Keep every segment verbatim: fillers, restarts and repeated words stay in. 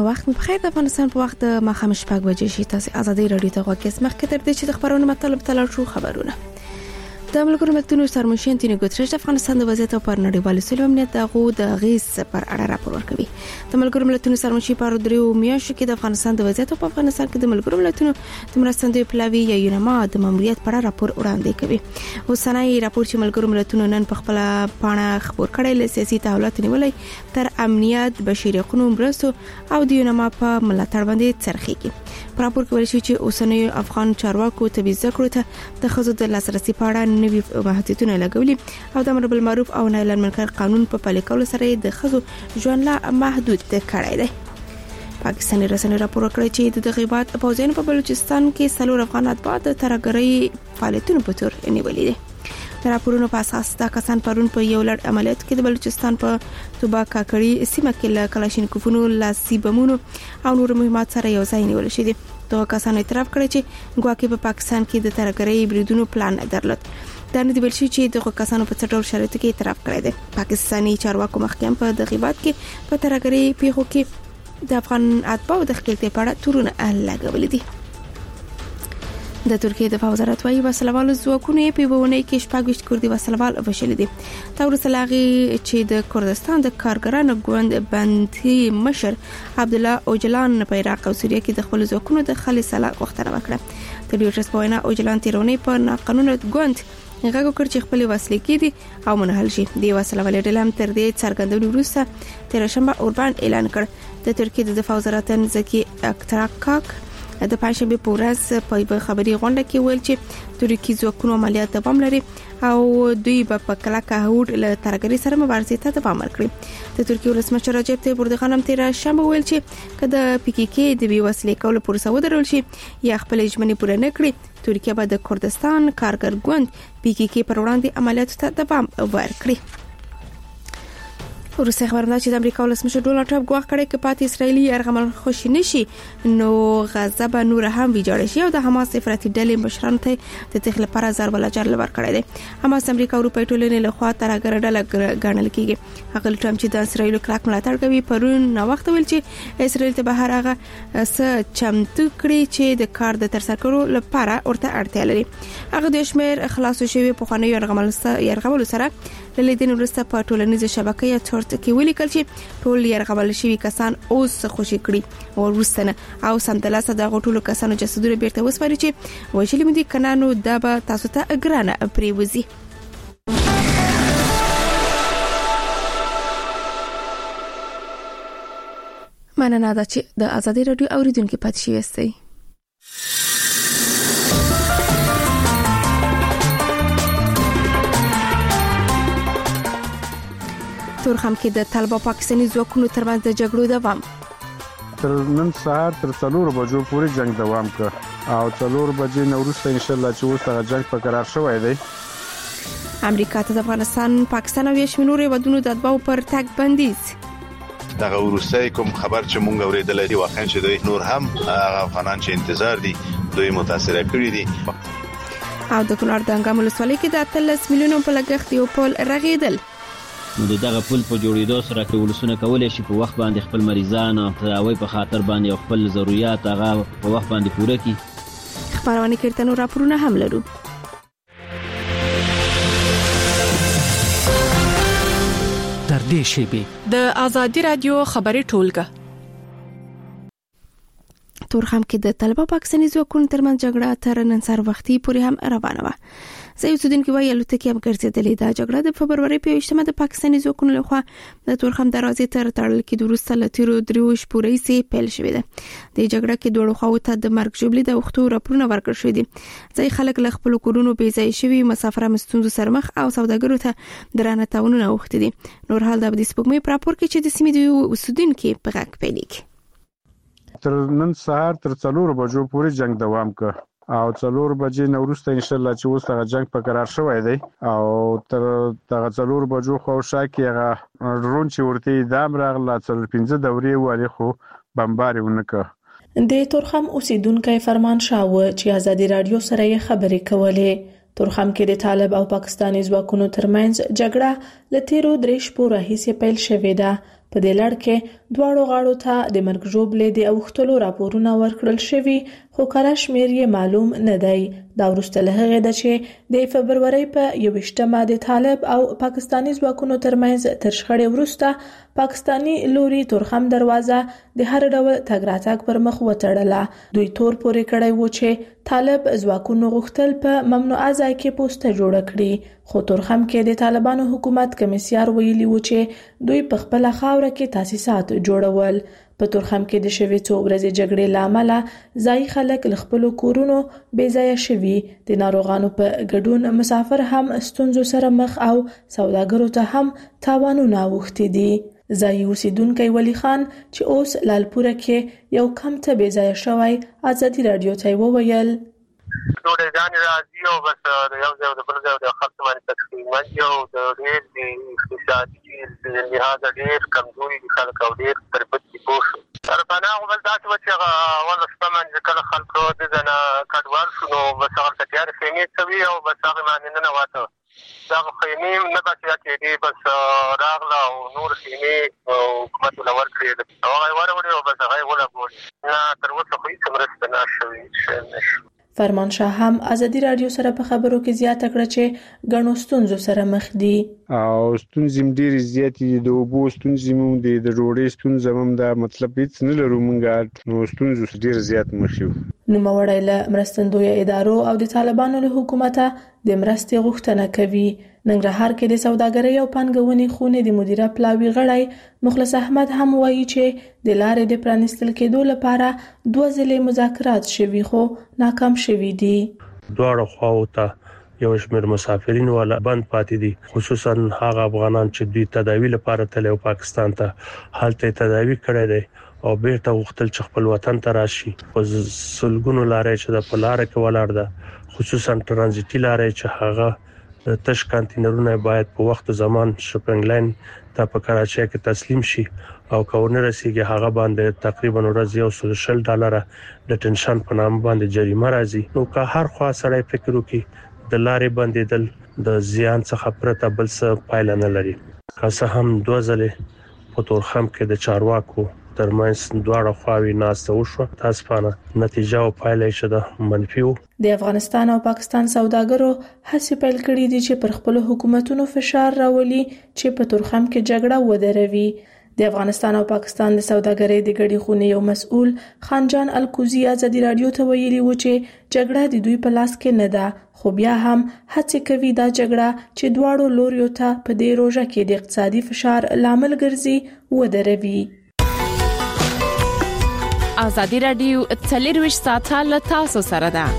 وخت مو بخیر. د افغانستان په وخت د ماښام شپږ بجې شي. تاسو ازادي رادیو ته غوږ کې مخکې تر دې چې د خبرونو مطلب تلل شو خبرونه. د ملګرو ملتونو سرمنشي انټونیو ګوتریش د افغانستان د وضعیت او پر نړیوال سولې امنیت د غو د غیز پر اړه راپور ورکوي. د ملګرو ملتونو سرمنشي پر دریو میاشتو کې د افغانستان د وضعیت او په افغانستان کې د ملګرو ملتونو د مرستندوی پلاوی یا یونما د ماموریت پر راپور وړاندې کوي. اوسنۍ راپور چې ملګرو ملتونو نن په خپل پاڼه خبر کړی له سیاسي تحولات نیولې تر امنیت بشري حقوقو مرستو او د یونما په ملاتړ باندې څرخيږي. په راپور کې ویل شوی چې اوسنۍ افغان چارواکو طبي ذکر ته د خزو د لاسرسي په اړه نوي محدودیتونه لګولي او د امر بالمعروف او نهي عن المنکر قانون په پلي کولو سره د خزو ژوند لا محدود کړی دی. پاکستاني رسنۍ راپور کړی چې د غیبات پوځیانو په بلوچستان کې څلور افغان اتباع د ترهګرۍ فعالیتونو په تور نیولې دي. د راپورونو په اساس دا کسان پرون په یو لړ عملیاتو کې د بلوچستان په توبه کاکړي سیمه کې له کلاشینکوفونو لاسي بمونو او نور مهمات سره یو ځای نیول شوی دي. دا کسان اعتراف کړی چې ګواکې په پاکستان کې د ترهګرۍ بریدونو پلان درلود. دا نه دی ویل شوی چې د کسانو په څټور شرایطو کې اعتراف کړی دی. پاکستاني چارواکو مخکې په د غیبات کې په ترهګرۍ پیښو کې د افغان اتباعو د خپلتیا په اړه تورونه لګولې دي. د ترکیه د وزارت وايي وسلوال ځواکونه په وونه کې شپږ کردي وسلوال وشل دي. تور سلاغي چې د کردستان د کارګرانو ګوند بندي مشر عبد الله اوجلان په عراق او سوریه کې د خپل ځواکونو د خالي صلاح غوښتنه وکړه. د ریوټرز په وینا اوجلان تیرونی په ناقانونه ګوند هغه کړ چې خپل وسلې کېدي او منحل شي. دی وسلوال ډلم تر دې څرګندونې وروسته تیر شنبه اوربان اعلان کړ. د ترکیه د دفاع وزارت زکی اکتراکاک د پنځمه په ورځ په خبري غونډه کې ویل چې ترکیه ځواکونو عملیات دوام لري او دوی په کلکه هوډ له ترګری سره مبارزې ته دوام ورکړي. د ترکیه ولسمشر رجب طيب اردوغان هم تیر شنبه ویل چې کله پی کی کی د بي وسلې کول پروسه ودرول شي یا خپل ژمنې پوره نه کړي ترکیه به د کردستان کارګر ګوند پی کی کی پر وړاندې عملیات ته دوام ورکړي. روسي خبرونه چې د امریکا ولسمشر ډونالد ټرمپ غواړي کړي چې پاتې اسرایلی یرغمل خوشی نشي نو غزه به نور هم ویجاړ شي او د حماس افراطي ډلې مشرانو ته د تخل پر ضرب لجر لور کړی دی. حماس امریکا او اروپا ټولنې له خوا ترګر ډله ګڼل کیږي. هغه ټرمپ چې د اسرایلو کلک ملاتړ کوي پرون نو وخت ویل چې اسرایل ته بهر هغه س چمتو کړي چې د کار د ترسره کولو لپاره ورته اړتیا لري. هغه د شمیر خلاص شوی په خانه یرغمل یرغمل سره لیدن ورسته په ټولنیزه شبکې یا تورت کې ولیکل چې ټول یرغمل شوی کسان اوس خوشی کړي او ورستنه او سمدلاسه د غټولو کسانو جسدونه بیرته وسپاري چې وجلی مدي کنانو د به تاسو ته اګرانه پریوزي. مننه دا چې د ازادي رادیو اوریدونکو پاتې شئ استئ. تورخم کې د طالبان پاکستاني ځواکونو ترمنځ د جګړو دوام تر نن سهار تر څلور بجو پورې جنگ دوام کړ او څلور بجې نو وروسته ان شاء الله چې اوسه جنگ په قرار شوی دی. امریکا ته د افغانستان پاکستان او یشمنور ودونو د اتباعو پر تګ بندیز دغه وروستي کوم خبر چې مونږ اوریدل دي واقعا چې دوی نور هم افغانان چې انتظار دي دوی متاثر کړي دي. او د کونړ د انګام ولسوالۍ کې د اتلس میلیونو په لګښت یو پل رغیدل. نو دغه پل په جوړېدو سره کې ولسونه کولای شي په وخت باندې خپل مریضان او تداوی په خاطر باندې خپل ضرورت هغه په وخت باندې پوره کړي. خبرونه کړتنو راپورونه هم لرو. تر دې شی د ازادي رادیو خبري ټولګه تورخم کې د طالبان پاکستاني ځواکونو ترمنځ جګړه تر نن سهار وختي پورې هم روانه وه. زه یوڅدن کې وایي الوتکې هم ګرځېدلې. دا جګړه د فبرवरी په یوشتمه د پاکستاني ځواکونو لخوا د تورخم دروازې تر تړل کې د روسي لتیرو دریو شپوري سي پیل شوې ده. د جګړه کې دوه خواو ته د مرګ جوړې د وختو راپورونه ورکړ شوې دي. ځای خلک له خپل کورونو بې ځای شوي مسافر مستونزو سرمخ او سوداګرو ته درانه تاونونه وخت دي. نور حال د ابدي سپوږمۍ په راپور کې چې د سیمې د اوسیدونکو په غږ پیلېږي. تر نن سهار تر څلور بجو پورې جنگ دوام کړ او څلور بجې نو وروسته ان شاء الله چې اوسه جنگ په قرار شوی دی او تر دغه څلور بجو خو شاکي هغه رون چې ورته دام راغله څلور پنځه دورې والی خو بمباري ونکړه. د تورخم اوسیدونکو فرمان شاه چې ازادي رادیو سره خبرې کولې. تورخم کې د طالب او پاکستاني ځواکونو ترمنځ جګړه لتیرو درې شپو راهیسې پیل شوې ده. په دې لړ کې دواړو غاړو ته د مرګ ژوبلې د اوښتلو راپورونه ورکړل شوي، خو کره شمیر یې معلوم نه دی. دا وروسته له هغې ده چې د فبرورۍ په یوویشتمه د طالب او پاکستاني ځواکونو ترمنځ تر شخړې وروسته پاکستاني لوري تورخم دروازه د هر ډول تګ راتګ پر مخ وتړله. دوی تور پورې کړی و چې طالب ځواکونو غوښتل په ممنوعه ځای کې پوسټه جوړه کړي، خو تورخم کې د طالبانو حکومت کمیسیار ویلي و چې دوی په خپله خاوره کې تاسیسات جوړول. په تورخم کې د شوې څو ورځې جګړې له امله ځایي خلک له خپلو کورونو بې ځایه شوي، د ناروغانو په ګډون مسافر هم ستونزو سره مخ او سوداګرو ته هم تاوانونه اوښتي دي. ځایي اوسیدونکی ولی خان چې اوس لالپوره کې یو کم ته بې ځایه شوی ازادي راډیو ته وویل ډوډۍ ګانې راځي او بس د یو ځای او د بل ځای د خلکو باندې تقسیمېږي او د ډېر د اقتصادي لحاظه ډېر کمزوري دي خلک او ډېر تربت دي پوه شو. سره پناه خو بل داسې وه چې هغه اوله شپه باندې کله خلکو دلته نه کډوال شو نو بس هغلته تیارې خیمې څوي او بس هغې باندې ننوته. دغه خیمې نه بچیا کېدې بس راغله او نور خیمې حکومت له ورکړې او هغه یې وروړې او بس هغه یې ولګولې. نه تر اوسه خو هېڅ مرسته نه شوې شی نه شو. فرمان شاه هم ازادي راډیو سره په خبرو کې زیاته کړه چې ګڼو ستونزو سره مخ دي او ستونزې هم ډېرې زیاتې دي، د اوبو ستونزې هم دي، د ډوډۍ ستونزه هم ده، مطلب هېڅ نه لرو موږ، نو ستونزو ډېر زیات مخ یو. نوموړی له مرستندویه ادارو او د طالبانو له حکومته د مرستې غوښتنه کوي. ننګرهار کې د سوداګرۍ او پانګونې خونې د مدیره پلاوي غړی مخلص احمد هم وایي چې د لارې د پرانیستل کېدو لپاره دوه ځلې مذاکرات شوي خو ناکام شوي دي. دواړو خواو ته یو شمېر مسافرین ولا بند پاتې دي، خصوصا هغه افغانان چې دوی تداوی لپاره تللی او پاکستان ته هلته تداوی کړی دی او بیرته غوښتل چې خپل وطن ته راشي. په سلګونو لارې چې د په لاره کې ولاړ ده، خصوصا ترانزیتي لارې چې هغه تش کانتینرونه باید په وخت زمان شپنګ لاین ته په کراچۍ کې تسلیم شي او کونه رسیږي هغه باندې تقریبا ورځ یو سل شل ډالر د ټنشن په نام باندې جریمه راځي. نو که هر خوا سړی فکر وکړي د لارې بندیدل د زیان څخه پرته بل څه پایله نه لري. که څه هم دوه ځلې په تورخم کې د چارواکو ترمنځ دواړه خواوې ناسته وشوه، تاسفانه نتیجه او پایله یې د منفي وو. د افغانستان او پاکستان سوداګرو هڅې پیل کړې دي چې پر خپل حکومتونو فشار راولي چې په تورخم کې جګړه ودروي. د افغانستان او پاکستان د سوداګرۍ د ګډې خونې یو مسؤل خانجان الکوزي ازادي راډیو ته ویلي و چې جګړه د دوی په لاس کې نه ده، خو بیا هم هڅه کوي دا جګړه چې دواړو لوریو ته په دې روژه کې د اقتصادي فشار لامل ګرځي ودروي. ازادي راډیو څلرویشت ساعته له تاسو سره ده.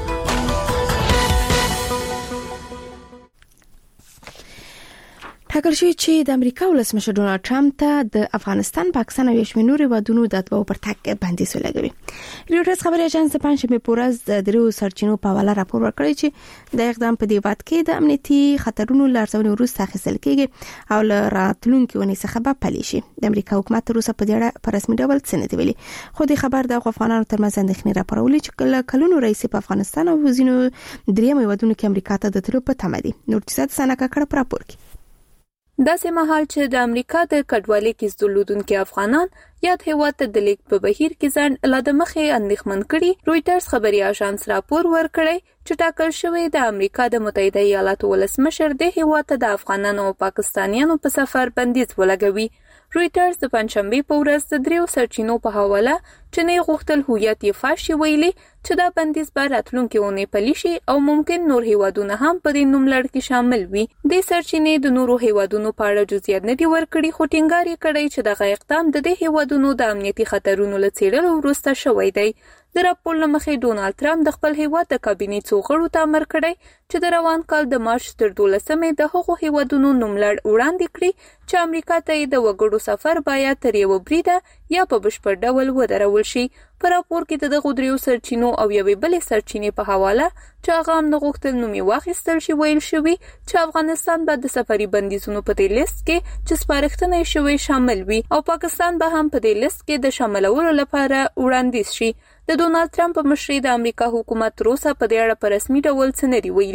ټاکل شوی چې د امریکا ولسمشر ډونالد ټرمپ ته د افغانستان، پاکستان او یو نورو هیوادونو د اتباعو پر تګ بندیز ولګوي. رویټرز خبري اژانس د پنځمې په ورځ د درو سرچینو په حواله راپور ورکړی چې د اقدام په دی وخت کې د امنیتي خطرونو لارښوونې وروسته اخیستل کېږي او له راتلونکي ونې څخه به پلي شي. د امریکا حکومت تر اوسه په دې اړه په رسمي ډول څه نه دی ویلي، خو د خبر د افغانانو ترمنځ اندېښنې راپورولې چې کلونو رئیس په افغانستان او ځینو دریم هیوادونو کې امریکا ته د تلو په تمه دي. نور څه د سنکه کړه پر راپور کې داسې مهال چې د امریکا د کډوالۍ کې زدلودونکو افغانان یاد هیواد ته د لیک په بهیر کې ځان له د مخې اندېښمن کړي. رویټرز خبري اژانس راپور ورکړی چې ټاکل شوی د امریکا د متحده ایالاتو ولسمشر د هیواد ته د افغانانو او پاکستانیانو په سفر بندیز ولګوي. رویټرز د پنځشنبه په ورځ د دریو سرچینو په حواله چې نه غوښتل هویت یې فاش ویلي چې دا بندیز به راتلونکي اونۍ پلي شي او ممکن نور هیوادونه هم په دې نوملړ کې شامل وي. د سرچینې د نورو هیوادونو په اړه جزئیات نه دي ورکړي، خو ټینګار یې کړی چې دغه اقدام د دې هیوادونو د امنیتي خطرونو له څېړلو وروسته شوی دی. د راپور له مخې ډونالد ټرمپ د خپل هیواد د کابینې څو غړو ته امر کړی چې د روان کال د مارچ تر دولسمې د هغو هیوادونو نوملړ وړاندې کړي چې امریکا ته د وګړو سفر باید تر یو بریده یا په بشپړ ډول ودرول شي. په راپور کې د دغو دریو سرچینو او یوې بلې سرچینې په حواله چې هغه هم نه غوښتل نوم یې واخیستل شي ویل شوي چې افغانستان به د سفري بندیزونو په دې لیست کې چې سپارښتنه یې شوې شامل وي او پاکستان به هم په دې لیست کې د شاملولو لپاره وړاندیز شي. د ډونالد ټرمپ په مشرۍ د امریکا حکومت تر اوسه په دې اړه په رسمي ډول څه نه دی ویلي.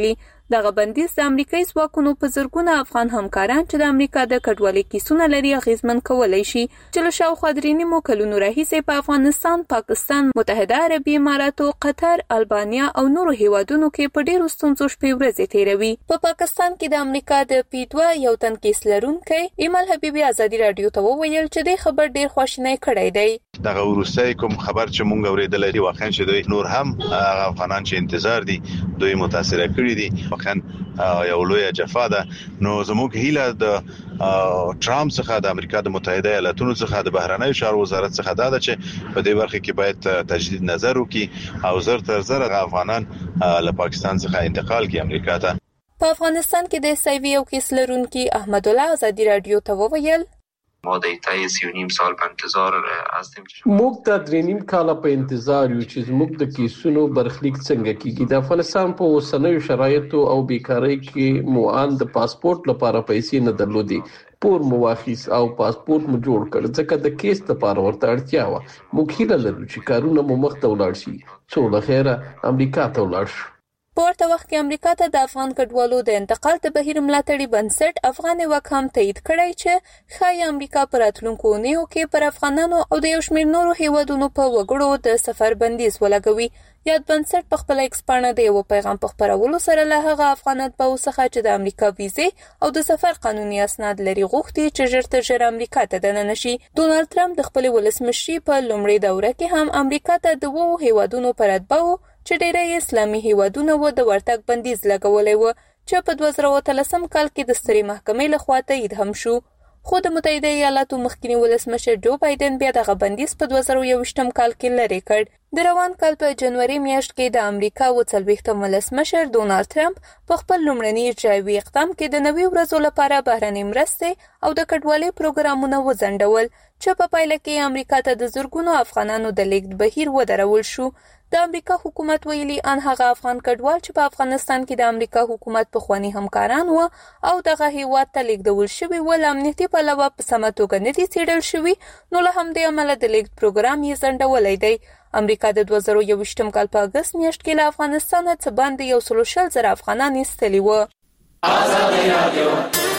دغه بندیز د امریکایي ځواکونو په زرګونه افغان همکاران چې د امریکا د کډوالۍ کیسونه لري اغیزمن کولای شي چې له شاوخوا درې نیمو کلونو راهیسې په افغانستان، پاکستان، متحده عربي اماراتو، قطر، البانیا او نورو هیوادونو کې په ډیرو ستونزو شپې ورځې تیروي. په پا پاکستان کې د امریکا د پی دوه یو تن کیس لرونکی ایمل حبیبي ازادي رادیو ته وویل چې د خبر ډیر خواشینی کړی دی. دغه وروستي کوم خبر چې مونږ اوریدل دي واقعا چې دوی نور هم افغانان چې انتظار دي دوی متاثر کړي دي. واقعا یو لوی جفا ده. نو زموږ هیله د ټرامپ څخه د امریکا د متحده ایالاتونو څخه د بهرنیو چارو وزارت څخه دا ده چې په دې برخه کې باید تجدید نظر وکړي او زر تر زر افغانان له پاکستان څخه انتقال کړي امریکا ته. په افغانستان کې د سیوی او کیس لرونکي احمد الله ازادي رادیو ته وویل ما د تای سی و نیم سال په انتظار هستیم. موږ د درې نیم کال په انتظار یو چې موږ د کیسونو برخلیک څنګه کیږي. د افغانستان په اوسنیو شرایطو او بیکاری کې موان د پاسپورت لپاره پیسې نه درلودي. پور مواخیس او پاسپورت مو جوړ کړ ځکه د کیس لپاره ورته اړتیا و. موږ هیله لرو چې کارونه مو مخ ته ولاړ شي څو له خیره امریکا ته ولاړ شو. په ورته وخت کې امریکا ته د افغان کډوالو د انتقال د بهیر ملاتړي بنسټ افغان وک هم تایید کړی چې ښایي امریکا پر راتلونکو اونیو کې پر افغانانو او د یو شمېر نورو هیوادونو په وګړو د سفر بندیز ولګوي. یاد بنسټ په خپل ایکس پاڼه د یو پیغام په خپرولو سره له هغه افغان اتباعو څخه چې د امریکا ویزې او د سفر قانوني اسناد لري غوښتي چې ژر تر ژره امریکا ته دننه شي. ډونالد ټرمپ د خپل ولسمشري په لومړۍ دوره کې هم امریکا ته د وو هیوادونو پر اتباعو چې ډېری اسلامي هیوادونه و د ورتګ بندیز لګولې و چې په دوه زره اتلسم کال کې د سترې محکمې لخوا تایید هم شو. خو د متحده ایالاتو مخکنی ولسمشر جو بایدن بیا دغه بندیز په دوه زره یوویشتم کال کې لرې کړ. د روان کال په جنوري میاشت کې د امریکا و څلوېښتم ولسمشر ډونالد ټرمپ په خپل لومړني اجرایوي اقدام کې د نوي ورځو لپاره بهرنۍ مرستې او د کډوالۍ پروګرامونه وځنډول چې په پایله کې امریکا ته د زرګونو افغانانو د لیږد بهیر ودرول شو. د امریکا حکومت ویلي ان هغه افغان کډوال چې په افغانستان کې د امریکا حکومت پخوانی همکاران و او دغه هیواد ته لیږدول شوي ول امنیتي پلوه په سمه توګه نه دي څېړل شوي نو له همدې امله د لیږد پروګرام یې ځنډولی دی. امریکا د دوه زره یوویشتم کال په اګست میاشت کې له افغانستانه څه باندې یو سل شل زره افغانان ایستلي وو. ازادي رادیو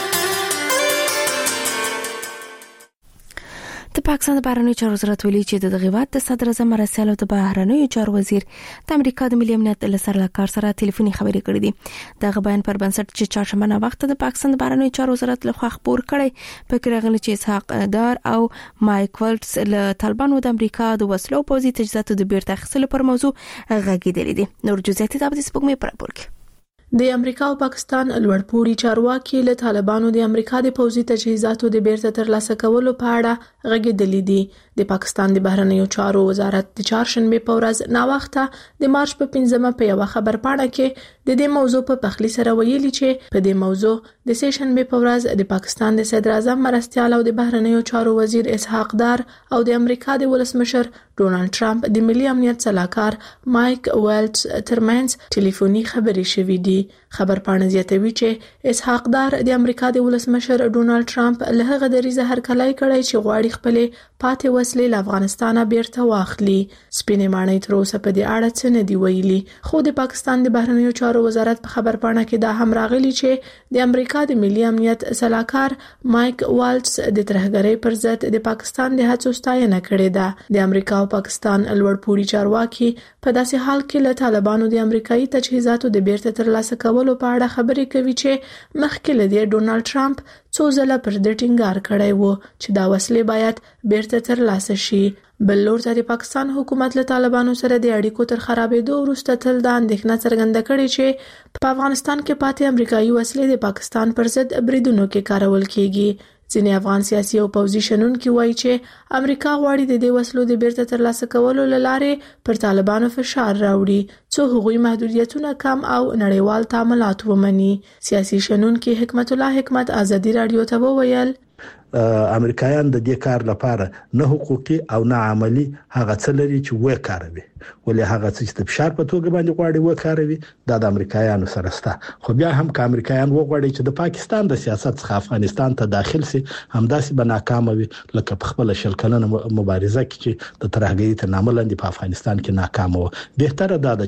د پاکستان د بهرنیو چارو وزارت ویلي چې د دغه هیواد د صدر اعظم مرسیال او د بهرنیو چارو وزیر د امریکا د ملي امنیت له سرلارښکار سره ټلیفوني خبرې کړې دي. دغه بیان پر بنسټ چې چهارشنبه نه وخت د پاکستان د بهرنیو چارو وزارت لخوا خبر کړی پکې راغلی چې اسحاق دار او مایک ولټس له طالبانو د امریکا د وسلو پوځي تجهیزاتو د بیرته اخیستلو پر موضوع غږیدلې دي. نور جزئیات د سپوږمۍ پر راپور کې د امریکا او پاکستان لوړپوړي چارواکي له طالبانو د امریکا د پوځي تجهیزاتو د بیرته ترلاسه کولو په اړه غږیدلې دي. د پاکستان د بهرنیو چارو وزارت د چهارشنبه په ورځ نا وخته د مارچ په پنځمه په یو خبر پاڼه کې د دې موضوع په پخلی سره ویلي چې په دې موضوع د سه شنبه په ورځ د پاکستان د صدر اعظم مرستیال او د بهرنیو چارو وزیر اسحاق دار او د امریکا د ولسمشر ډونالد ټرمپ د ملي امنیت سلاکار مایک ولټس ترمنځ ټلیفوني خبرې شوې دي. خبر پاڼه زیاتوي چې اسحاق دار د امریکا د ولسمشر ډونالد ټرمپ له هغه دریزه هرکلای کړی چې غواړي خپل پاتې وسلې له افغانستانه بیرته واخلي. سپینې ماڼۍ تر اوسه په دې اړه څه نه دی ویلي. خو د پاکستان د بهرنیو چارو وزارت په خبر پاڼه کې دا هم راغلی چې د امریکا د ملي امنیت سلاکار مایک والټس د ترهګرۍ پر ضد د پاکستان د هڅو ستاینه کړې ده. د امریکا او پاکستان لوړپوړي چارواکي په داسې حال کې له طالبانو د امریکایي تجهیزاتو د بیرته ترلاسه کولو په اړه خبرې کوي چې مخکې له دې ډونالد ټرمپ څو ځله پر دې ټینګار کړی و چې دا وسلې باید بیرته ترلاسه شي. بل لور ته د پاکستان حکومت له طالبانو سره د اړیکو تر خرابېدو وروسته تل د اندېښنه څرګنده کړې چې په افغانستان کې پاتې امریکایي وسلې د پاکستان پر ضد بریدونو کې کارول کیږي. ځینې افغان سیاسي او پوځي شنونکي وایي چې امریکا غواړي د دې وسلو د بیرته ترلاسه کولو لارې پر طالبانو فشار راوړي څو هغوی محدودیتونه کم او نړیوال تعاملات ومني. سیاسي شنونکي حکمت الله حکمت ازادي رادیو ته وویل امریکایان د دې کار لپاره نه حقوقي او نه عملی هغه څه لري چې وې کاروي ولې هغه څه چې فشار په توګه باندې غواړي و کاروي دا د امریکایانو سره ستا. خو بیا هم که امریکایان وغواړي چې د پاکستان د سیاست څخه افغانستان ته داخل سي همداسې به ناکام وي لکه په خپل شل کلنه مبارزه کې چې د ترهګرۍ تر نامه لاندې په افغانستان کې ناکام و. بهتره ده چې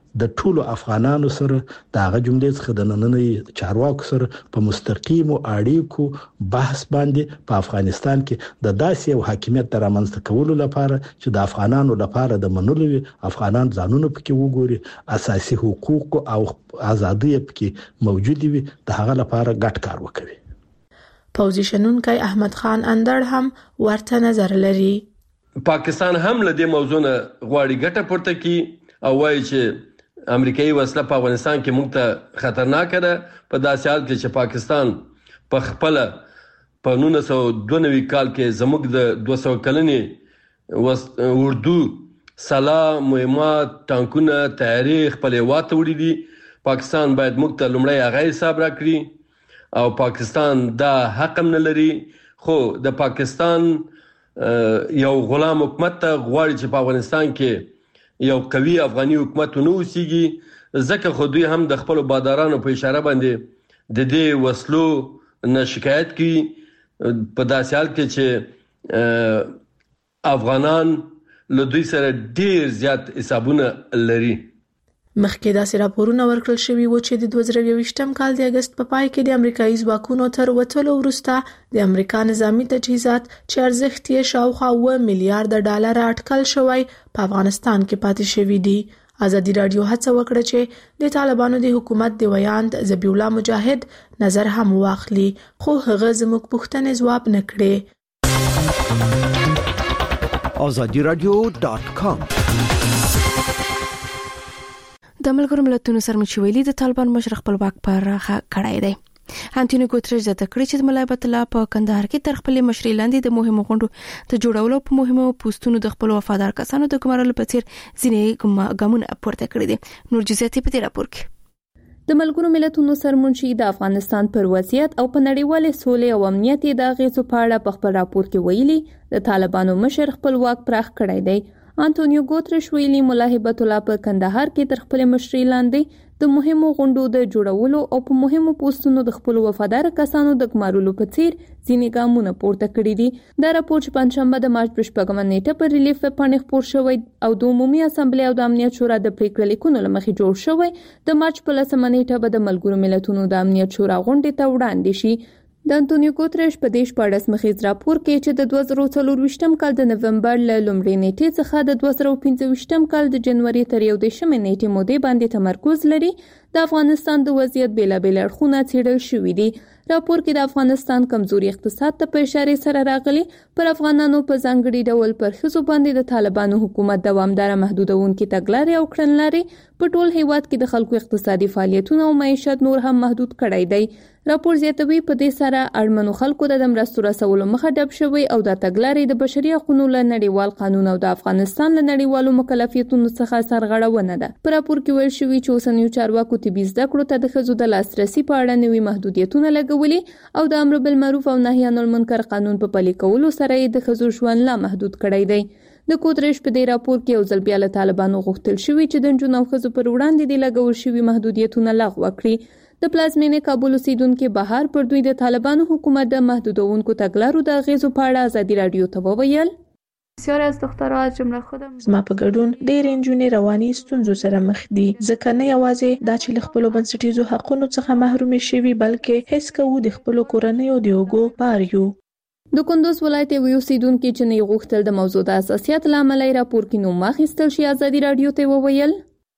د ټولو افغانانو سره د هغه جملې څخه د نننۍ چارواکو سره په مستقیمو اړیکو بحث باندې په افغانستان کې د داسې یو حاکمیت رامنځته کولو لپاره چې د افغانانو لپاره د منلو افغانان ځانونه پکې وګوري، اساسي حقوق او ازادي پکې موجود وي، د هغه لپاره ګډ کار وکړي. پوزیشنونکي احمد خان اندړ هم ورته نظر لري. پاکستان هم له دې موضوع نه غواړي ګټه پورته کړي او وایي چې امریکایي وسله په افغانستان کې موږ ته خطرناک ده، په داسې حال کې چې پاکستان په خپل په نولس سوه دوه نوي کال کې زموږ د دوه سوه کلنې اردو سلاح مهمات ټانکونه تاریخ خپل هیواد ته وړي دي. پاکستان باید موږ ته لومړی هغه حساب راکړي او پاکستان دا حق هم نه لري، خو د پاکستان یو غلام حکومت ته غواړي چې په افغانستان کې یو قوي افغاني حکومت ونه اوسېږي، ځکه خو دوی هم د خپل بادارانو په اشاره باندې د دې وسلو نه شکایت کوي په داسې حال کې چې افغانان له دوی سره ډیر زیات حسابونه لري. مخکې داسې راپورونه ورکړل شوي و چې د دوه زره یوویشتم کال د اگست په پای کې د امریکایي ځواکونو تر وتلو وروسته د امریکا نظامی تجهیزات چې ارزښت یې شاوخوا اوه میلیارډ ډالر اټکل شوی په افغانستان کې پاتې شوي دي. ازادي راډیو هڅه وکړه چې د طالبانو د حکومت د ویاند ذبیح الله مجاهد نظر هم واخلي، خو هغه زموږ پوښتنې ځواب نه کړې. azadi radio dot com د ملګرو ملتونو سرمنشي د طالبان مشر خپلواک پراخه کړای دی. انټونیو ګوتریش د تکړه چې ملای بیت الله په کندهار کې تر خپل مشرۍ لاندې د مهمو غونډو ته جوړولو په مهمو پوسټونو د خپل وفادار کسانو د ګمارلو په څیر ځینې ګامونه پورته کړی دي. نور جزئیات په دې راپور کې. د ملګرو ملتونو سرمنشي د افغانستان پر وضعیت او په نړیوالې سولې او امنیت د اغیزو په اړه په خپل راپور کې ویلي د طالبانو مشر خپلواک پراخ کړی دی. انټونیو ګوتریش ویلي ملای بیت الله په کندهار کې تر خپل مشرۍ لاندې د مهمو غونډو د جوړولو او په مهمو پوسټونو د خپل وفادار کسانو د ګمارلو په څیر ځینې ګامونه پورته کړي دي. دا راپور چې پنځشنبه د مارچ په شپږمه نیټه په ریلیف باندې خپور شوی او د عمومي اسامبلې او د امنیت شورا د پریکړې لیکونو لمخې جوړ شوی د مارچ په لسمه نیټه به د ملګرو ملتونو د امنیت شورا غونډې ته وړاندې شي. د انټونیو ګوتریش په دې شپاړس مخیز راپور کې چې د دوه زره څلورویشتم کال د نومبر له لومړۍ نیټې څخه د دوه زره پنځویشتم کال د جنوري تر یو دېرشمې نیټې مودې باندې تمرکز لري، د افغانستان د وضعیت بیلابیل اړخونه څېړل شوي دي. راپور کې د افغانستان کمزوري اقتصاد ته په اشاره سره راغلي، پر افغانانو په ځانګړي ډول پر ښځو باندې د طالبانو حکومت دوامداره محدودونکي تګلارې او کړنلارې په ټول هیواد کې د خلکو اقتصادي فعالیتونه او معیشت نور هم محدود کړی دی. راپور زیاتوي په دې سره اړمنو خلکو ته د مرستو رسولو مخه ډب شوی او د تګلارې د بشري حقوقو له نړیوال قانون او د افغانستان له نړیوالو مکلفیتونو څخه سرغړونه ده. په راپور کې ویل شوی چې اوسنیو چارواکو طبي زده کړو ته د ښځو د لاسرسي په اړه نوي محدودیتونه لګولي او د امر بالمعروف او نهي عن المنکر قانون په پلي کولو سره یې د ښځو ژوند لا محدود کړی دی. د ګوتریش په دې راپور کې یو ځل بیا له طالبانو غوښتل شوي چې د نجونو او ښځو پر وړاندې د لګول شوي محدودیتونه لغوه کړي. د پلازمینې کابل اوسیدونکو بهار پر دوی د طالبانو حکومت د محدودونکو تګلارو د اغیزو په اړه ازادي راډیو ته وویل. بسیار از دخترها از جمله خودم زما په ګډون ډېرې نجونې رواني ستونزو سره مخ دي، ځکه نه یوازې دا چې له خپلو بنسټیزو حقونو څخه محرومې شوي بلکې حس کوو د خپلو کورنیو د اوږو بار یو. د کندوز ولایت یو اوسیدونکو چې نه غوښتل د موضوع د اساسیت له امله راپور کې نوم اخیستل شي ازادي راډیو ته وویل.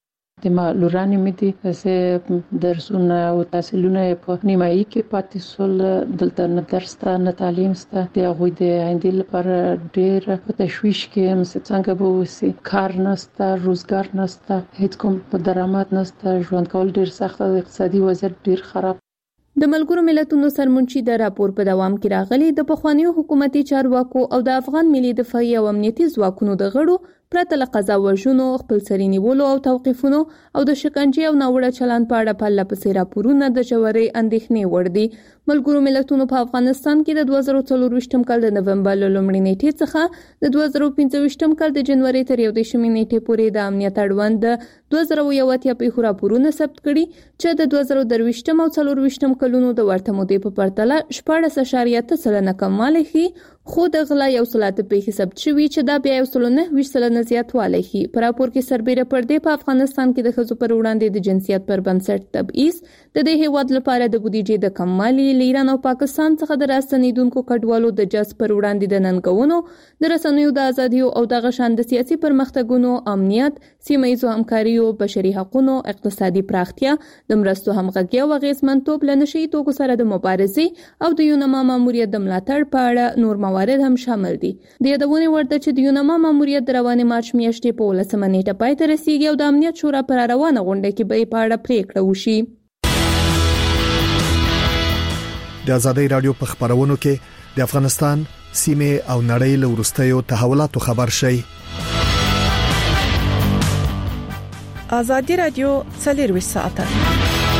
د ما لورانې مې دي چې درسونه او تحصیلونه په نیمایي کې پاتې سول، دلته نه درس ته نه تعلیم سته، د هغوی د آینده لپاره ډېر په تشویش کې یم چې څنګه به وسي، کار نشته، روزګار نشته، هیڅ کوم درآمد نشته، ژوند کول ډېر سخت دی، اقتصادي وضعیت ډېر خراب. د ملګرو ملتونو سرمنشي د راپور په دوام کې راغلي د پخوانیو حکومتي چارواکو او د افغان ملي دفاعي او امنیتي ځواکونو د غړو پرته له قضا وژنو، خپلسري نیولو او توقیفونو او د شکنجې او ناوړه چلند په اړه پرله پسې راپورونه د ژورې اندېښنې وړ دي. ملګرو ملتونو په افغانستان کې د دوه زره څلورویشتم کال د نومبر له لومړۍ نیټې څخه د دوه زره پنځویشتم کال د جنوري تر یو دېرشمې نیټې پورې د امنیت اړوند د دوه زره یو اتیا پیښو راپورونه ثبت کړي چې د دوه زره درویشتم او څلورویشتم کلونو د ورته مودې په پرتله شپاړس اعشاریه اته سلنه کموالی ښیي، خو د غلا یو سلات په حساب شوی چې دا بیا یو سلنه ویش سلنه زیاتوالی شي. په راپور کې سربېره پر دې په افغانستان کې د ښځو پر وړاندې د جنسیت پر بنسټ تبعیض د دې هیواد لپاره د بودیجې د کموالي، ایران او پاکستان څخه د راستنیدونکو کډوالو د جذب پر وړاندې د ننګونو، د رسنیو د ازادۍ او دغه شان د سیاسي پرمختګونو، امنیت، سیمه ییزو همکاریو، بشري حقوقو، اقتصادي پراختیا، د مرستو همغږي او اغیزمنتوب له نشي توکو سره د مبارزې او د یونما ماموریت د ملاتړ په اړه نور موارد هم شامل دي. د یادونې وړ ده چې د یونما ماموریت د روانې مارچ میاشتې په ولسمه نیټه پای ته رسیږي او د امنیت شورا پر روانه غونډه کې به په اړه پریکړه وشي. د ازادۍ رادیو په خبرونو کې د افغانستان سیمه او نړۍ له وروستیو تحولاتو خبر شي. ازادي رادیو څلور ساعته.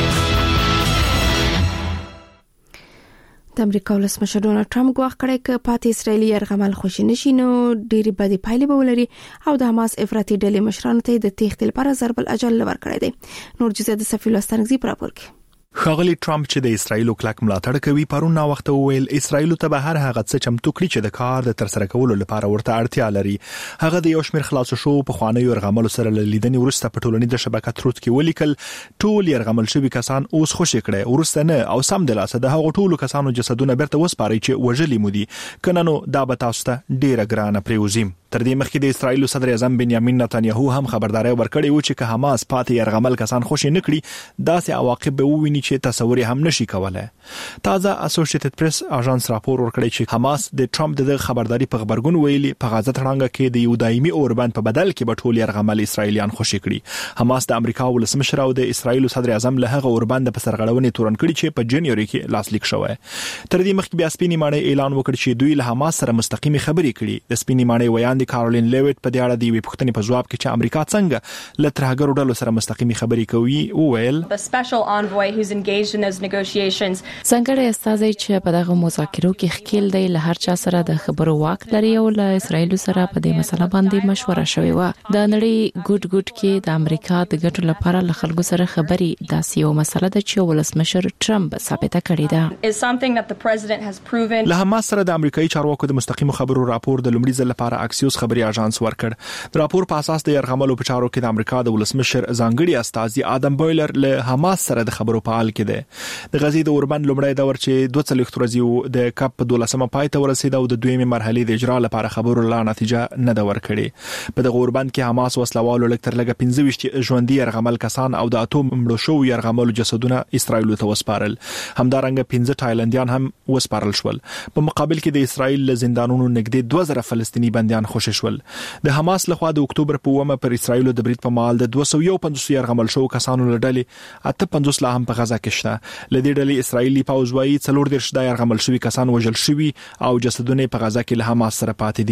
د امریکا ولسمشر ډونالد ټرمپ غواړي کړي چې پاتې اسرایلی يرغمل خوشی نشي نو ډېری بدی پایلې به ولري او د حماس افراطي ډلې مشرانو ته د تېښتې لپاره ضرب الاجل ورکړی دی. نور جزئیات د سفیر لستانګزي پر راپور کې. ښاغلی ټرمپ چې د اسرایلو کلک ملاتړ کوي پرون نا وخت وویل اسرایلو ته به هر هغه څه چمتو کړي چې د کار د ترسره کولو لپاره ورته اړتیا لري. هغه د یو شمېر خلاص شو په خواني يرغمل سره لیدنې ورسته په ټولنیزه شبکه تروت کې ولیکل ټول يرغمل شوی کسان اوس خوشی کړي ورسته نه او سم دلاسه د هغو ټولو کسانو جسدونه برته وسپاري چې وژلي مودي کنه نو دا به تاسو ته ډیره ګرانه پریوزیم. تر دې مخکې د اسرایل صدر اعظم بنیامین نتانیاهو هم خبرداري ورکړې و چې که حماس پاتې يرغمل کسان خوشی نکړي داسې عواقب به وویني چې تصور هم نشي کولای. تازه اسوسییټډ پریس اژانس راپور ورکړی چې حماس د ټرمپ د خبرداري په خبرګون ویلي په غزه تړانګه کې د یو دایمي اوربند په بدل کې به ټول يرغمل اسرایلیان خوشی کړي. حماس د امریکا ولسمشر او د اسرایل صدر اعظم له هغه اوربند په سرغړونې تورن کړي چې په جنوري کې لاسلیک شوی. تر دې مخکې بیا سپینې ماڼۍ اعلان وکړ چې دوی له حماس سره مستقیمي خبرې کړي. د سپینې ماڼۍ ویاندې کارولین لیویټ په دې اړه د یوې پوښتنې په جواب کې چې امریکا څنګه له ترهګرو ډلو سره مستقیمي خبرې کوي وویل The special envoy who's engaged in those negotiations څنګه استازي چې په دغه مذاکرو کې خکېل دی له هر چا سره د خبرو واک لري او له اسرایل سره په دې مسله باندې مشوره شوې و. د نړۍ ګډ ګډ کې د امریکا د ګټو لپاره له خلکو سره خبرې داسې یو مسله ده چې ولسمشر ټرمپ ثابته کړې ده. is something that the president has proven. له حماس سره د امریکایي چارواکو د مستقیمو خبرو راپور د لومړي ځل لپاره اکسیوس خبري اژانس ورکړ. د راپور په اساس د يرغملو په چارو کې د امریکا د ولسمشر ځانګړي استازي ادم بویلر له حماس سره د خبرو په حال کې ده. د غزې د اوربند لومړی دور چې دوه څلوېښت ورځې د کپ په دولسمه پای ته ورسېد او د دویمې مرحلې د اجرا لپاره خبرو لا نتیجه نه ده ورکړې. په دغه اوربند کې حماس وسلوالو لږ تر لږه پنځه ویشت ژوندي يرغمل کسان او د اتوم مړو شو يرغملو جسدونه اسرایل ته وسپارل. همدارنګه پنځه تایلندیان هم وسپارل شول. په مقابل کې د اسرایل له زندانونو نږدې دوه زره فلسطینی بنديان خوشی شول. د حماس لخوا د اکتوبر په اومه پر اسرایل د برید په مال د دوه سوه یو پنځوس يرغمل شو کسانو لړلې اته پنځوس لا هم په غزا کې شته. لدې ډلې اسرایلی پوځ وايي څلور دېرش د يرغمل شوی کسان وژل شوی او جسدونه په غزا کې له حماس سره پاتې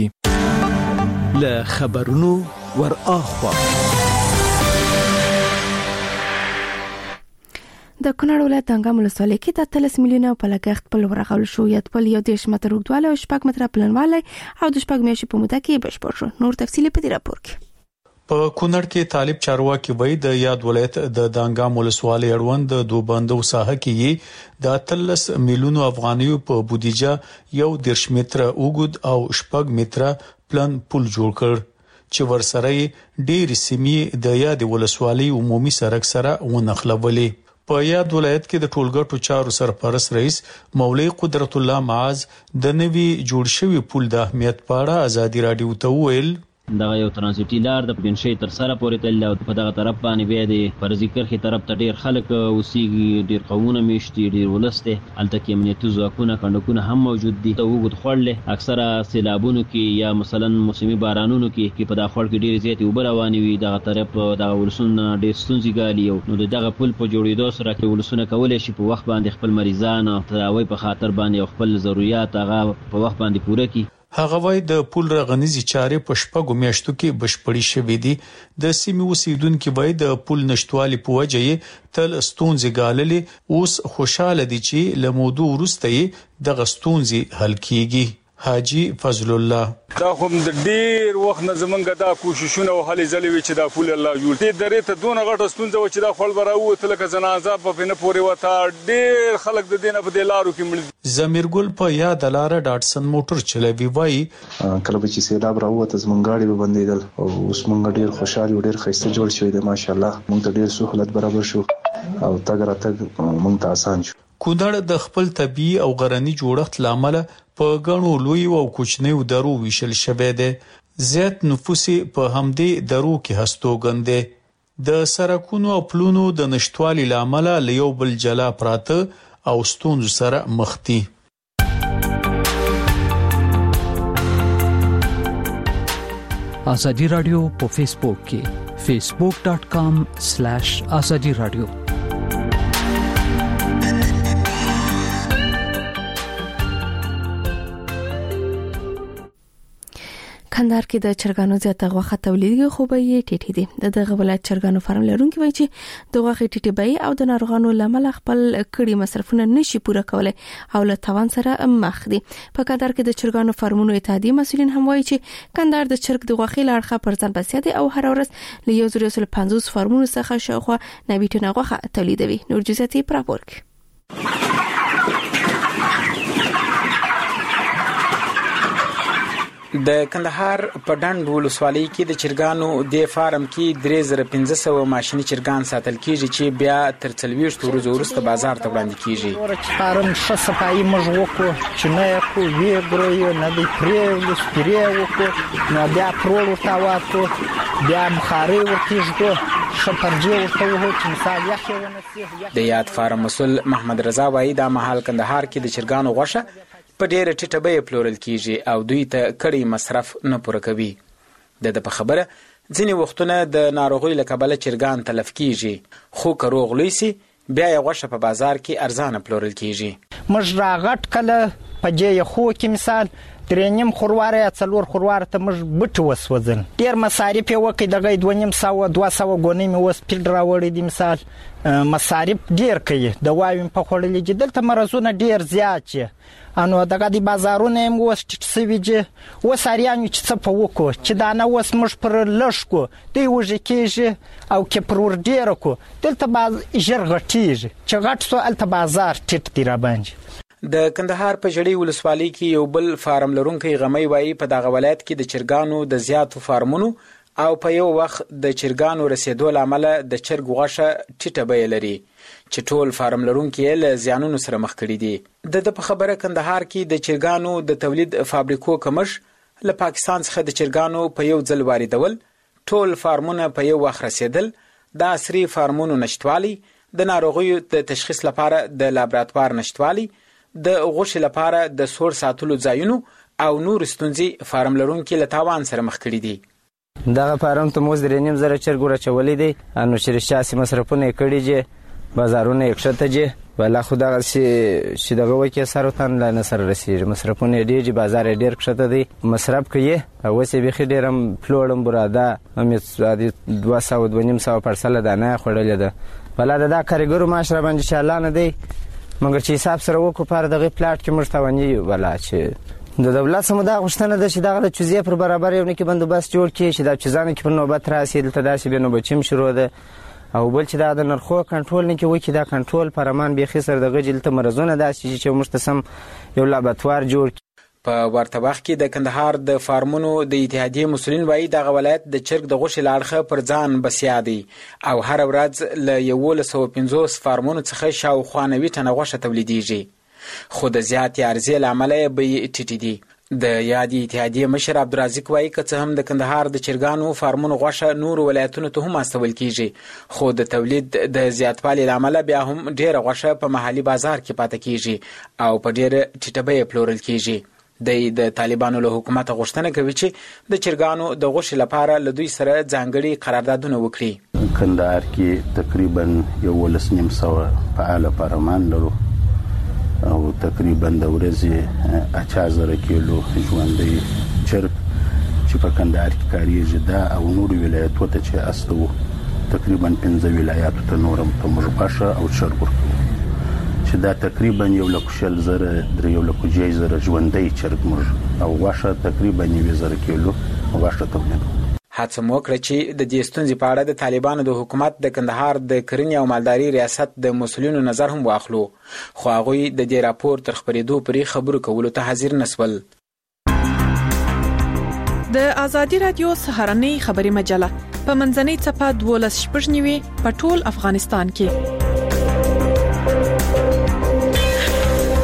دي. له خبرونو ور اخوا د کونړ ولایت دنګم ولسوالۍ کې د اتلس میلیونه په لګښت پل ورغول شو. یاد پل یو دېرش متره اوږدوالی او شپږ متره پلنوالی او د شپږ میاشتې په موده کې بشپړ شو. نور تفصیل په دې راپور کې. په کونړ کې طالب چارواکي وایي د یاد ولایت د دانګام ولسوالۍ اړوند د دوبندو ساحه کې د اتلس میلیونو افغانیو په بودیجه یو دېرش متره اوږد او شپږ متره پلن پل جوړ کړ چې ورسره ډېر سیمې د یاد ولسوالۍ عمومي سړک سره ونښلولې. په یاد ولایت کې د ټولګټو چارو سرپرست رئیس مولوی قدرت الله معاذ د نوي جوړ شوی پل د اهمیت په اړه ازادي رادیو ته وویل دا یو ترانزیټي لار د پنځه تر سره پورې تل او په دغه طرف باندې بیا د فرضي کرخي طرف ته ډیر خلک اوسېږي، ډیر قومونه میشتي، ډیر ولسته الته کې امنیتي ځواکونه کندکونه هم موجود دي. ته وګد خړلې اکثره سیلابونو کې یا مثلا موسمي بارانونو کې کې په دغه خړ کې ډیر زیات وبره روانې وي، دغه طرف دغه ولسونه ډیر ستونزې ګالي. نو دغه پل په جوړېدو سره کې ولسونه کولای شي په وخت باندې خپل مریضان او تداوی په خاطر باندې خپل ضرورت هغه په وخت باندې پوره کړي. هغه وای د پول رغنیزي چارې په شپږو میاشتو کې بشپړې شوې دي. د سیمې اوسیدونکو وای د پول نشټوالي په وجه یې تل ستونزې ګاللې، اوس خوشاله دي چې له موضوع وروسته یې د غستونزي حل کیږي. حاجی فضل الله. دا هم د ډیر وخت نه زمونږ دا کوششونه او هلي ځلې وی چې دا پول الله جوړ دې درې ته دونه غټه ستونزه و چې دا خپل براو ته لکه جنازه په نه پوري وتا ډیر خلک د دینه په دلارو کې مړ. زمیرګل په یاد لاره ډاټسن موټر چلوي وای کله چې سیلاب راوته زمونږ غاړي به بندیدل او اوس مونږ ډیر خوشاله او ډیر خسته جوړ شوی دی ماشاءالله. مونږ ته ډیر سہولت برابر شو او تګ راتګ مونږ ته آسان شو. کونړ د خپل طبي او غرنی جوړښت لامل په غنو لوی او کوچنی درو ویشل شوه دی. زیات نفوس په همدې درو کې هستوګندې. د سرکونو او پلونو د نشټوالي لامل لیو بل جلا پراته او ستونزو سره مخ دي. ازادي رادیو په فیسبوک کې فیسبوک ډاٹ کام سلیش ازادي رادیو. کندهار کې د چرګانو زیاته غوښه تولیدي خو به یې ټیټې دي. د دغه ولایت چرګانو فارم لرونکي وایي چې د غوښې ټیټې بیې او د ناروغانو لامل خپل کړي مصرفونه نشي پوره کولای او له توان سره مخ دي. په کندهار کې د چرګانو فارمونو اتحادیې مسؤلین هم وایي چې کندهار د چرګ د غوښې لړخه پر ځان بسیا دي او هر ورځ له یو زر او پنځوس فارمونو څخه شاوخوا نوي ټنه غوښه تولیدوي. نور جزئیات یې راپور کړي. د کندهار په ډنډ ولسوالۍ کې د چرګانو د فارم کې درې زره پنځه سوه ماشيني چرګان ساتل کیږي چې بیا تر څلوېښت ورځې وروسته بازار ته وړاندې کیږي. فارم ښه صفایي موږ وکړو چې نه یې کو ویګرو یې نه دی پرېولو سپرې وکړو نو بیا پرول ورته واکړو بیا بخاري ورکېږدو ښه پرجې ورته وهو چې مثال یخ یې ونه سي. د یاد فارم مسؤل محمد رضا وایي دا مهال کندهار کې د چرګانو غوښه په ډېره ټیټه بیه پلورل کیږي او دوی ته کړي مصرف نه پوره کوي. د د په خبره ځینې وختونه د ناروغۍ له کبله چرګان تلف کیږي خو که روغ لوی سي بیا یې غوښه په بازار کې ارزانه پلورل کیږي. موږ راغټ کله په دې خو کې مثال درې نیم خورواره یا څلور خورواره ته موږ بټ وسوځل ډېر مصارف یې وکړي دغه دوه نیم سوه دوه سوه ګونۍ مې اوس پیل راوړی دي مثال مصارف ډېر کوي دواوې مې په خوړلي دي دلته مرضونه ډېر زیات چې انو دغه د بازارونه هم اوس ټیټ سوي دي. اوس اریان چې څه په وکړو چې دانه اوس موږ پر لږ کړو دوی وږې کېږي او که پر ور ډېره کړو دلته باز ژر غټېږي چې غټ سو هلته بازار ټیټ دی راباندې. د کندهار په جړی ولسوالۍ کې یو بل فارم لرونکی غمی وایي په دغه ولایت کې د چرګانو د زیاتو فارمونو او په یو وخت د چرګانو رسیدو لامل د چرګ غوښه ټیټه بیه لري چې ټول فارم لرونکي له زیانونو سره مخ کړي دي. د د په خبره کندهار کې د چرګانو د تولید فابریکو کمش له پاکستان څخه د چرګانو په یو ځل واردول ټول فارمونه په یو وخت رسیدل د عصري فارمونو نشټوالي د ناروغیو د تشخیص لپاره د لابراتوار نشټوالي د غوښې لپاره د سور ساتلو ځایونو او نور ستونزې فارم لرونکي له تاوان سره مخ کړي دي. دغه فارم ته موږ درې نیم زره چرګ ورچولی دی نو چې رښتیا سي مصرفونه یې کړي دي بازارونه یې کښته دي ولا خو دغسې چې دغه وکړي سر ورته لا نه سره رسېږي مصرفونه یې ډېر دي بازار یې ډېر کښته دی مصرف کوي اوس یې بیخي ډېر هم پلوړم براده هم یې دوه سوه دوه نیم سوه پرسله دانه یې خوړلې ده ولا د دا کارګرو معاش راباندې انشاءالله نه دی مګر چې حساب سره وکړو په دغه پلاټ کې موږ تواني یو ولا چې د دولت څخه دا غوښتنه ده چې دغه د چوزې پر برابر یو نکي بندوبست جوړ کړي چې دا چوزانو کې پر نوبت راسي دلته داسې بې نوبتي هم شروع ده او بل چې دا د نرخو کنټرول نه کې وکړي دا کنټرول پرمان بیخي سره دغه دلته مرضونه داسې چې موږ ته سم یو لابراتوار جوړ کړي. په ورته وخت کې د کندهار د فارمونو د اتحادیې مسؤلین وایي دغه ولایت د چرګ د غوښې له اړخه پر ځان بسیا دی او هره ورځ له یولس سوه پنځوس فارمونو څخه شاوخوا نوي ټنه غوښه تولیدېږي خو د زیاتې عرضې له امله یې بیې ټیټې دي. د یادې اتحادیې مشر عبدالرازق وایي که څه هم د کندهار د چرګانو فارمونو غوښه نورو ولایتونو ته هم استول کیږي خو د تولید د زیاتوالي له امله بیا هم ډېره غوښه په محلي بازار کې پاته کیږي او په ډېره ټیټه بیه پلورل کیږي. د طالبانو له حکومت غوښتنه کوي چې د چرګانو د غوښې لپاره له دوی سره ځانګړي قراردادونه وکړي. کندهار کې تقریبا یولس نیم سوه فعاله فارمان لرو او تقریبا د ورځې اچا زره کیلو ژوندی چرګ چې په کندهار کې کاریږي دا او نورو ولایتو ته چې استوو تقریبا پنځه ولایاتو ته نور هم ته موږ غوښه او چرګ ورکوو چې دا تقریبا یو لک شل زره درې یو لک جې زره ژوندۍ چرګ موږ او غوښه تقریبا یو زره کیلو غوښه تولید. هڅه مو وکړه چې د دې ستونزې په اړه د طالبانو د حکومت د کندهار د کرنې او مالداري ریاست د مسولینو نظر هم واخلو، خو هغوی د دې راپور تر خبرېدو پورې خبرو کولو ته حاضر نسول. د ازادي رادیو سهارنۍ خبري مجله په منځنۍ چپه دولس شپږ نیوي په ټول افغانستان کې